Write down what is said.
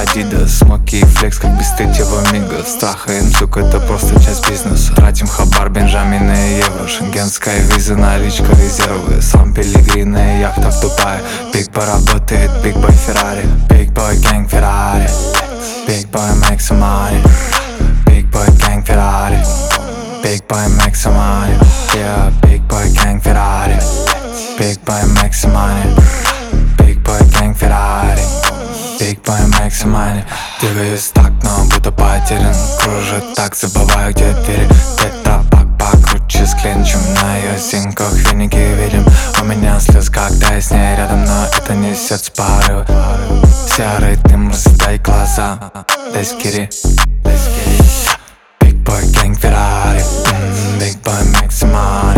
Adidas, смоки и флекс, как без третьего мига. Страх и инсук, это просто часть бизнеса. Тратим хабар, бенджамины и евро. Шенгенская виза, наличка, резервы. Сам Пелигрины, яхта в Дубае. Big Boy работает, Big Boy Ferrari. Big Boy Gang Ferrari. Big Boy make some money. Big Boy Gang Ferrari. Big Boy make some money. Yeah, Big Boy Gang Ferrari. Big Boy make some money. Big Boy Gang Ferrari. Big Boy make some money. Двигаюсь так, но будто потерян. Кружит так, забываю, где двери. Тетрапак покруче с клинчем. На ее синках веники видим. У меня слез, когда я с ней рядом, но это не сердце порывы. Серый дым, разъедай глаза. Let's get it, let's get it. Big Boy Gang Ferrari. Big Boy make some money.